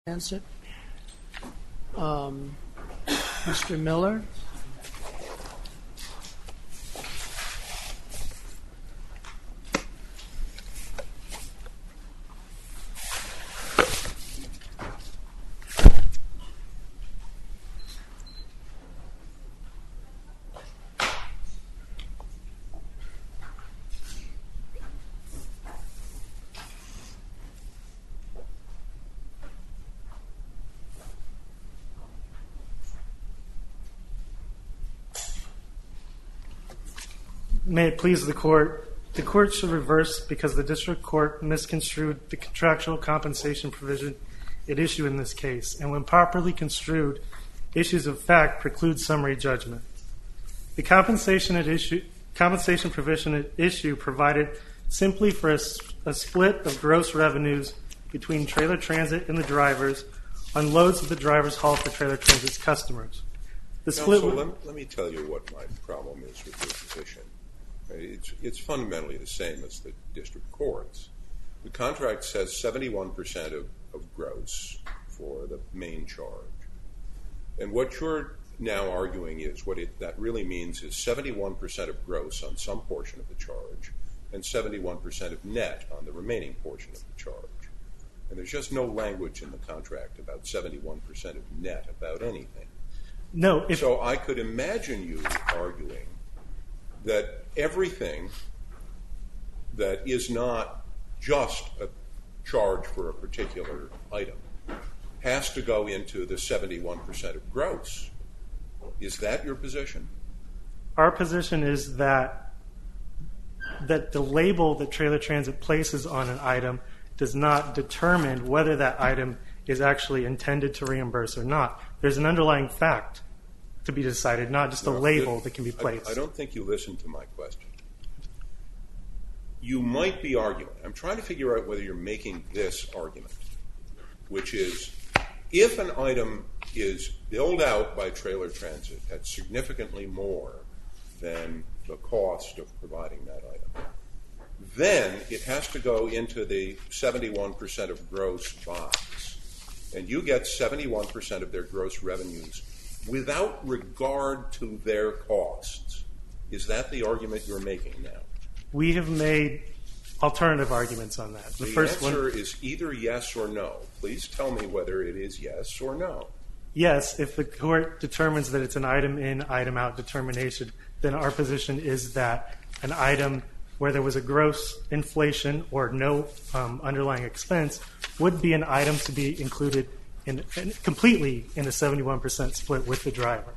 Answer. Mr. Miller. May it please the court should reverse because the district court misconstrued the contractual compensation provision at issue in this case, and when properly construed, issues of fact preclude summary judgment. The compensation provision at issue provided simply for a split of gross revenues between Trailer Transit and the drivers on loads that the drivers haul for Trailer Transit's customers. Let me tell you what my problem is with your position. It's fundamentally the same as the district courts. The contract says 71% of gross for the main charge. And what you're now arguing is that really means is 71% of gross on some portion of the charge and 71% of net on the remaining portion of the charge. And there's just no language in the contract about 71% of net about anything. So I could imagine you arguing that everything that is not just a charge for a particular item has to go into the 71% of gross. Is that your position? Our position is that the label that Trailer Transit places on an item does not determine whether that item is actually intended to reimburse or not. There's an underlying fact to be decided, not just a label that can be placed. I don't think you listened to my question. You might be arguing, I'm trying to figure out whether you're making this argument, which is if an item is billed out by Trailer Transit at significantly more than the cost of providing that item, then it has to go into the 71% of gross box. And you get 71% of their gross revenues without regard to their costs. Is that the argument you're making now? We have made alternative arguments on that. The answer is either yes or no. Please tell me whether it is yes or no. Yes, if the court determines that it's an item in, item out determination, then our position is that an item where there was a gross inflation or no underlying expense would be an item to be included completely in a 71% split with the driver.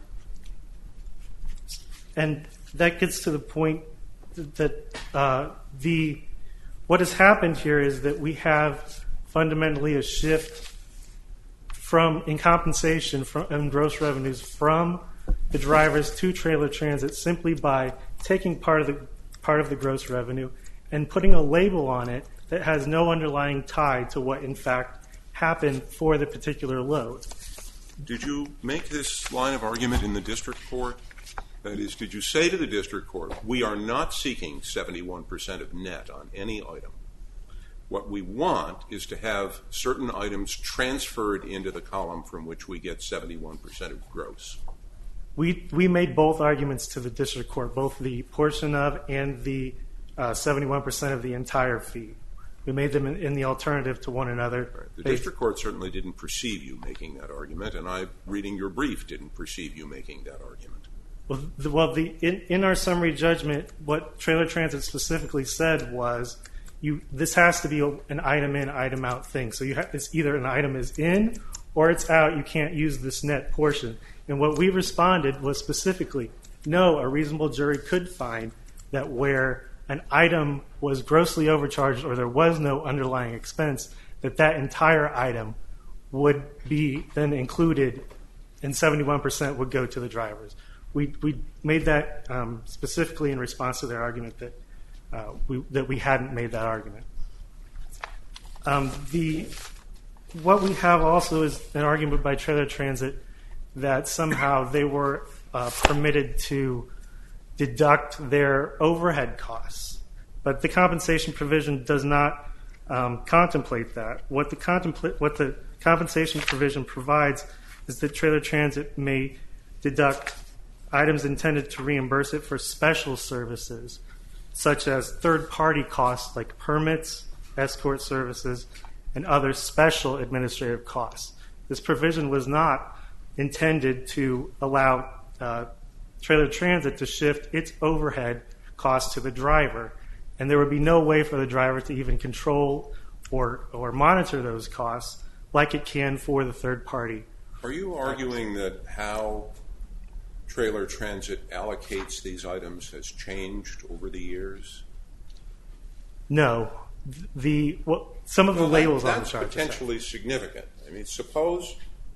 And that gets to the point that what has happened here is that we have fundamentally a shift in compensation and gross revenues from the drivers to Trailer Transit simply by taking part of the gross revenue and putting a label on it that has no underlying tie to what in fact happened for the particular load. Did you make this line of argument in the district court? That is, did you say to the district court, we are not seeking 71% of net on any item. What we want is to have certain items transferred into the column from which we get 71% of gross. We made both arguments to the district court, both the portion of and the 71% of the entire fee. We made them in the alternative to one another. Right. The district court certainly didn't perceive you making that argument, and I, reading your brief, didn't perceive you making that argument. In our summary judgment, what Trailer Transit specifically said was, this has to be an item in, item out thing. So it's either an item is in or it's out. You can't use this net portion. And what we responded was specifically, no, a reasonable jury could find that where an item was grossly overcharged or there was no underlying expense, that entire item would be then included and 71% would go to the drivers. We made that specifically in response to their argument that we hadn't made that argument. What we have also is an argument by Trailer Transit that somehow they were permitted to deduct their overhead costs. But the compensation provision does not contemplate that. What the compensation provision provides is that Trailer Transit may deduct items intended to reimburse it for special services, such as third-party costs like permits, escort services, and other special administrative costs. This provision was not intended to allow Trailer Transit to shift its overhead costs to the driver, and there would be no way for the driver to even control or monitor those costs like it can for the third party. Are you arguing that how Trailer Transit allocates these items has changed over the years? No. Some of the labels on the that's chart. potentially significant. I mean, suppose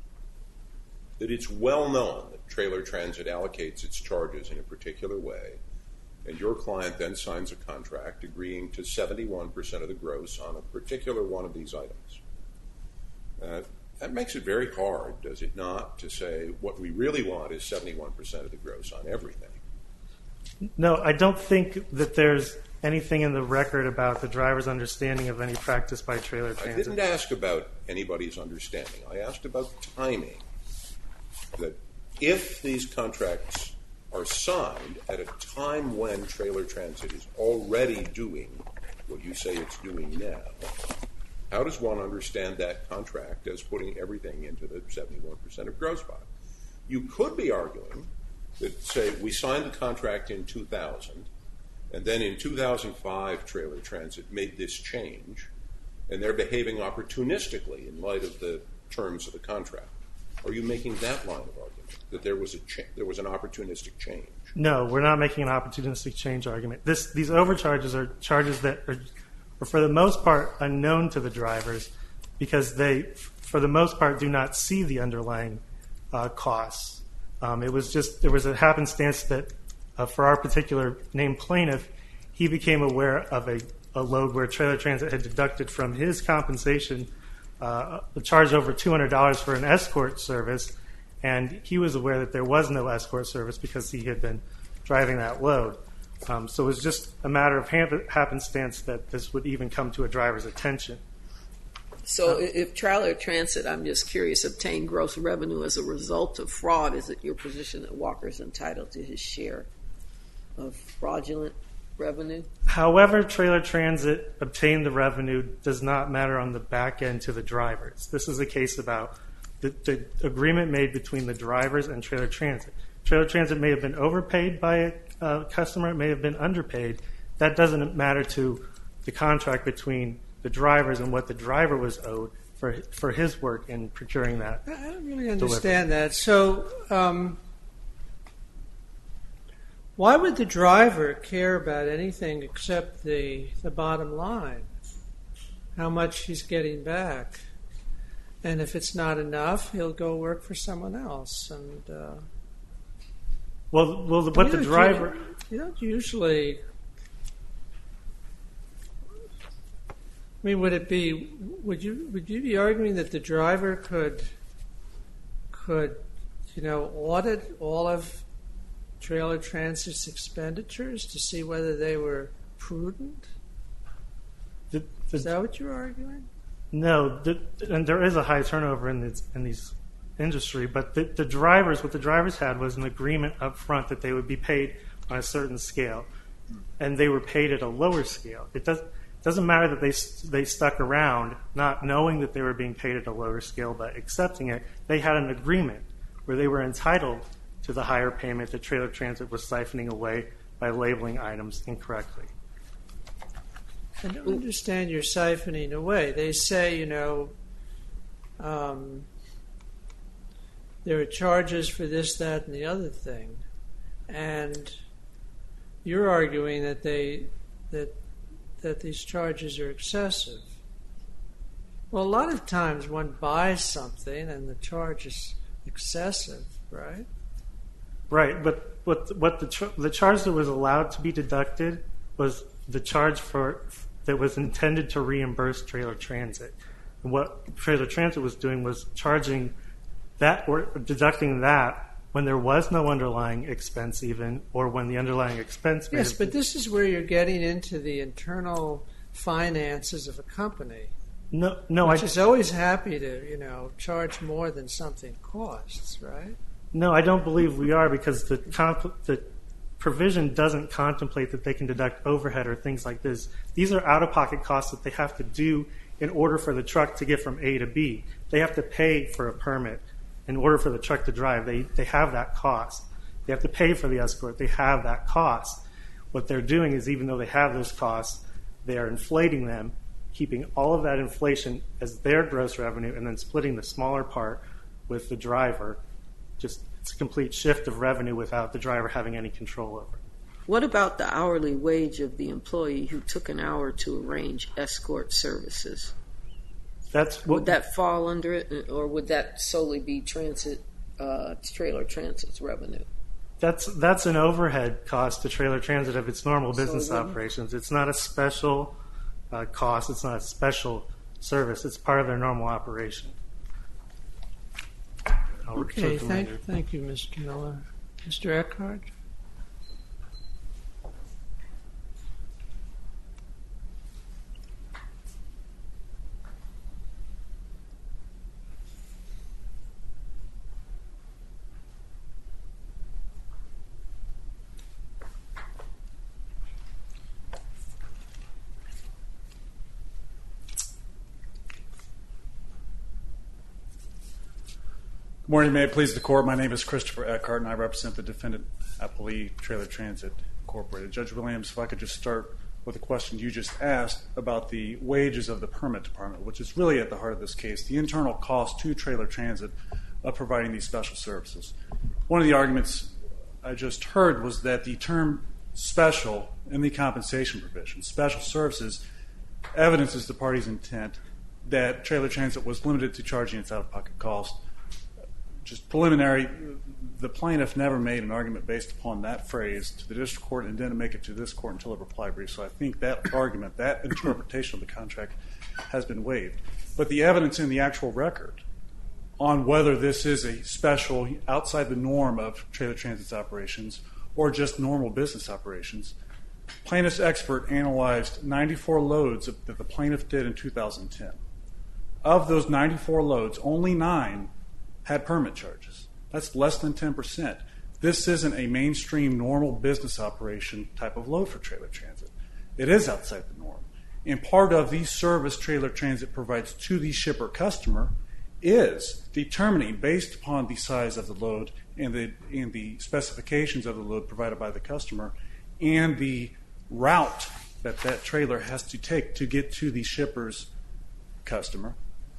that it's well known that Trailer Transit allocates its charges in a particular way, and your client then signs a contract agreeing to 71% of the gross on a particular one of these items. That makes it very hard, does it not, to say what we really want is 71% of the gross on everything? No, I don't think that there's anything in the record about the driver's understanding of any practice by Trailer Transit. I didn't ask about anybody's understanding. I asked about timing. That if these contracts are signed at a time when Trailer Transit is already doing what you say it's doing now, how does one understand that contract as putting everything into the 71% of gross pot? You could be arguing that, say, we signed the contract in 2000, and then in 2005 Trailer Transit made this change, and they're behaving opportunistically in light of the terms of the contract. Are you making that line of argument, that there was an opportunistic change? No, we're not making an opportunistic change argument. These overcharges are charges that are for the most part unknown to the drivers because they, for the most part, do not see the underlying costs. There was a happenstance that for our particular named plaintiff, he became aware of a load where Trailer Transit had deducted from his compensation a charge over $200 for an escort service, and he was aware that there was no escort service because he had been driving that load. So it was just a matter of happenstance that this would even come to a driver's attention. So if Trailer Transit, I'm just curious, obtained gross revenue as a result of fraud, is it your position that Walker's entitled to his share of fraudulent revenue? However Trailer Transit obtained the revenue does not matter on the back end to the drivers. This is a case about the agreement made between the drivers and Trailer Transit. Trailer Transit may have been overpaid by a customer, it may have been underpaid. That doesn't matter to the contract between the drivers and what the driver was owed for his work in procuring that. I don't really understand that. So why would the driver care about anything except the bottom line? How much he's getting back. And if it's not enough, he'll go work for someone else. And what the driver... You don't usually... I mean, would you be arguing that the driver could audit all of Trailer Transit's expenditures to see whether they were prudent? Is that what you're arguing? No, and there is a high turnover in these industry, but what the drivers had was an agreement up front that they would be paid on a certain scale, and they were paid at a lower scale. It doesn't matter that they stuck around not knowing that they were being paid at a lower scale, but accepting it. They had an agreement where they were entitled to the higher payment that Trailer Transit was siphoning away by labeling items incorrectly. I don't understand your siphoning away. They say, there are charges for this, that, and the other thing. And you're arguing that that these charges are excessive. Well, a lot of times one buys something and the charge is excessive, right? Right, but the charge that was allowed to be deducted was the charge that was intended to reimburse Trailer Transit. And what Trailer Transit was doing was charging that or deducting that when there was no underlying expense even, or when the underlying expense... Yes, but this is where you're getting into the internal finances of a company. No, which is always happy to, charge more than something costs, right? No, I don't believe we are, because the provision doesn't contemplate that they can deduct overhead or things like this. These are out-of-pocket costs that they have to do in order for the truck to get from A to B. They have to pay for a permit in order for the truck to drive. They have that cost. They have to pay for the escort. They have that cost. What they're doing is, even though they have those costs, they are inflating them, keeping all of that inflation as their gross revenue, and then splitting the smaller part with the driver. Just, it's a complete shift of revenue without the driver having any control over it. What about the hourly wage of the employee who took an hour to arrange escort services? Would that fall under it, or would that solely be trailer transit's revenue? That's an overhead cost to Trailer Transit of its normal business operations. It's not a special cost. It's not a special service. It's part of their normal operation. Okay, thank you, Mr. Miller. Mr. Eckhart? Good morning, may it please the court. My name is Christopher Eckhart, and I represent the defendant appellee, Trailer Transit Incorporated. Judge Williams, if I could just start with a question you just asked about the wages of the permit department, which is really at the heart of this case, the internal cost to Trailer Transit of providing these special services. One of the arguments I just heard was that the term special in the compensation provision, special services, evidences the party's intent that Trailer Transit was limited to charging its out-of-pocket costs. Just preliminary, the plaintiff never made an argument based upon that phrase to the district court and didn't make it to this court until a reply brief. So I think that argument, that interpretation of the contract has been waived. But the evidence in the actual record on whether this is a special outside the norm of Trailer Transit's operations or just normal business operations, plaintiff's expert analyzed 94 loads that the plaintiff did in 2010. Of those 94 loads, only 9 had permit charges. That's less than 10%. This isn't a mainstream normal business operation type of load for Trailer Transit. It is outside the norm. And part of the service Trailer Transit provides to the shipper customer is determining, based upon the size of the load and the specifications of the load provided by the customer and the route that that trailer has to take to get to the shipper's customer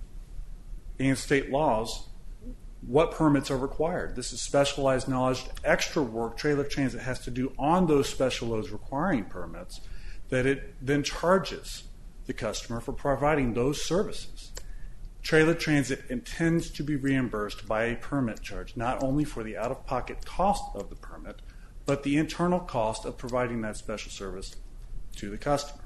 and state laws, what permits are required. This is specialized knowledge, extra work Trailer Transit has to do on those special loads requiring permits that it then charges the customer for providing those services. Trailer Transit intends to be reimbursed by a permit charge, not only for the out-of-pocket cost of the permit, but the internal cost of providing that special service to the customer.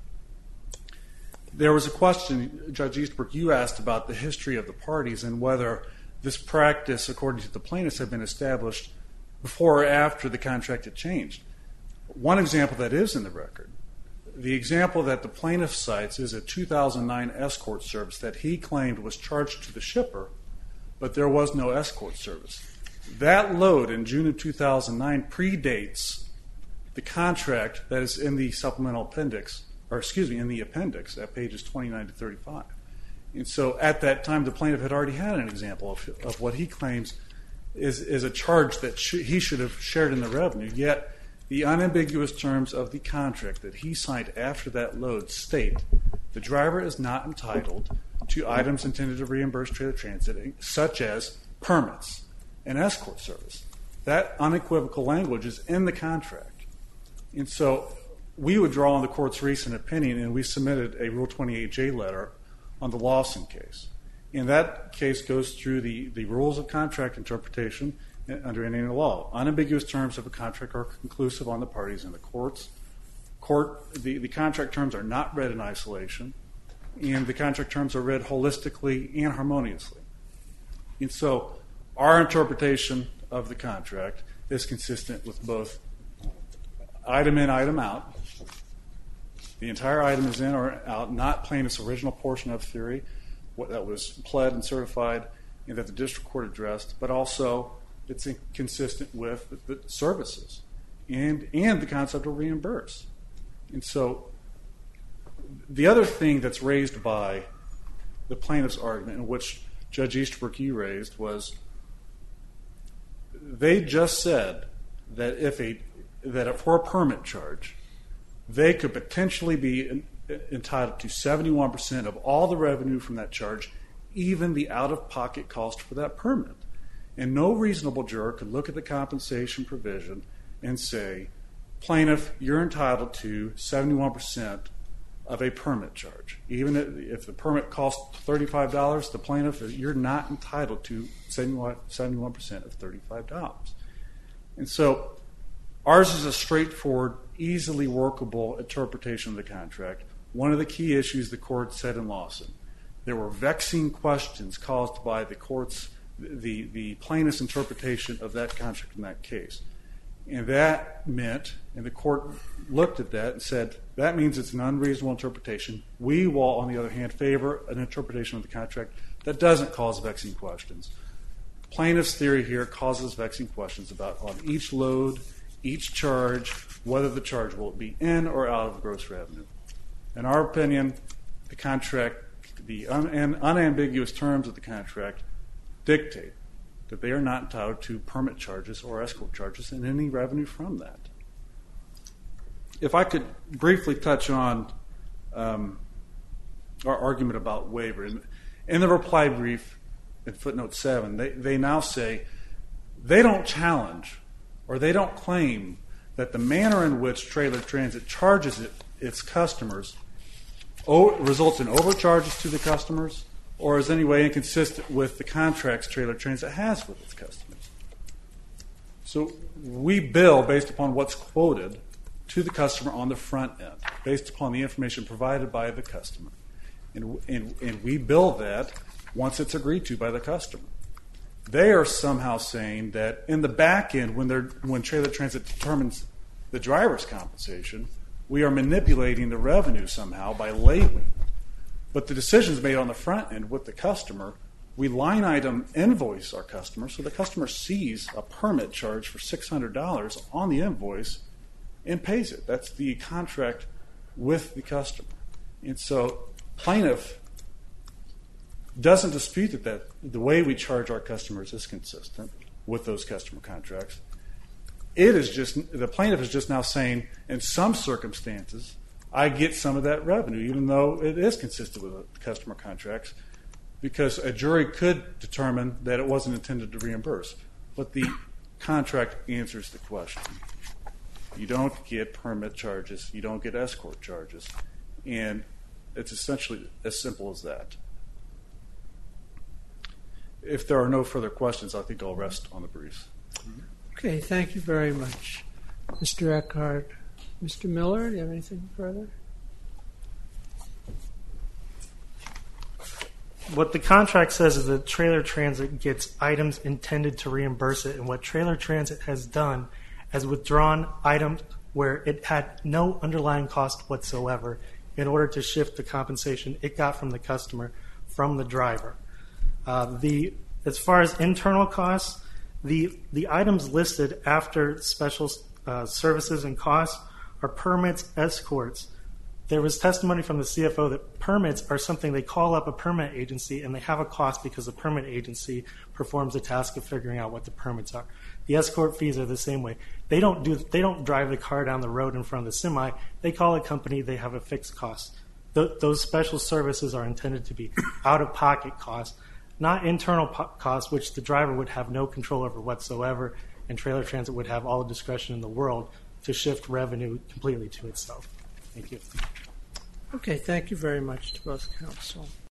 There was a question, Judge Eastbrook, you asked about the history of the parties and whether this practice, according to the plaintiffs, had been established before or after the contract had changed. One example that is in the record, the example that the plaintiff cites is a 2009 escort service that he claimed was charged to the shipper, but there was no escort service. That load in June of 2009 predates the contract that is in the supplemental appendix, or excuse me, in the appendix at pages 29 to 35. And so at that time, the plaintiff had already had an example of what he claims is a charge that he should have shared in the revenue, yet the unambiguous terms of the contract that he signed after that load state the driver is not entitled to items intended to reimburse Trailer Transit, such as permits and escort service. That unequivocal language is in the contract. And so we would draw on the court's recent opinion, and we submitted a Rule 28J letter on the Lawson case. And that case goes through the rules of contract interpretation under Indiana law. Unambiguous terms of a contract are conclusive on the parties and the courts. The contract terms are not read in isolation, and the contract terms are read holistically and harmoniously. And so our interpretation of the contract is consistent with both item in, item out, The entire item is in or out, not plaintiff's original portion of theory, what that was pled and certified and that the district court addressed, but also it's inconsistent with the services and the concept of reimburse. And so the other thing that's raised by the plaintiff's argument, in which Judge Easterbrook you raised, was they just said that for a permit charge, they could potentially be entitled to 71% of all the revenue from that charge, even the out-of-pocket cost for that permit. And no reasonable juror could look at the compensation provision and say, plaintiff, you're entitled to 71% of a permit charge. Even if the permit costs $35, the plaintiff, you're not entitled to 71% of $35. And so ours is a straightforward, easily workable interpretation of the contract. One of the key issues the court said in Lawson, there were vexing questions caused by the court's, the plaintiff's interpretation of that contract in that case. And that meant, and the court looked at that and said, that means it's an unreasonable interpretation. We will, on the other hand, favor an interpretation of the contract that doesn't cause vexing questions. Plaintiff's theory here causes vexing questions about on each load, each charge, whether the charge will be in or out of gross revenue. In our opinion, the contract, the unambiguous terms of the contract dictate that they are not entitled to permit charges or escort charges and any revenue from that. If I could briefly touch on our argument about waiver. In the reply brief in footnote 7, they now say they don't challenge or they don't claim that the manner in which Trailer Transit charges its customers results in overcharges to the customers or is any way inconsistent with the contracts Trailer Transit has with its customers. So we bill based upon what's quoted to the customer on the front end, based upon the information provided by the customer. And we bill that once it's agreed to by the customer. They are somehow saying that in the back end, when Trailer Transit determines the driver's compensation, we are manipulating the revenue somehow by labeling. But the decisions made on the front end with the customer, we line item invoice our customer, so the customer sees a permit charge for $600 on the invoice and pays it. That's the contract with the customer. And so plaintiff doesn't dispute that the way we charge our customers is consistent with those customer contracts. The plaintiff is just now saying, in some circumstances, I get some of that revenue, even though it is consistent with the customer contracts, because a jury could determine that it wasn't intended to reimburse. But the contract answers the question. You don't get permit charges. You don't get escort charges. And it's essentially as simple as that. If there are no further questions, I think I'll rest on the briefs. Okay, thank you very much, Mr. Eckhart. Mr. Miller, do you have anything further? What the contract says is that Trailer Transit gets items intended to reimburse it, and what Trailer Transit has done is withdrawn items where it had no underlying cost whatsoever in order to shift the compensation it got from the customer from the driver. As far as internal costs, the items listed after special services and costs are permits, escorts. There was testimony from the CFO that permits are something they call up a permit agency and they have a cost because the permit agency performs the task of figuring out what the permits are. The escort fees are the same way. They don't drive the car down the road in front of the semi. They call a company. They have a fixed cost. Those special services are intended to be out-of-pocket costs, not internal costs, which the driver would have no control over whatsoever, and Trailer Transit would have all the discretion in the world to shift revenue completely to itself. Thank you. Okay, thank you very much to both counsel.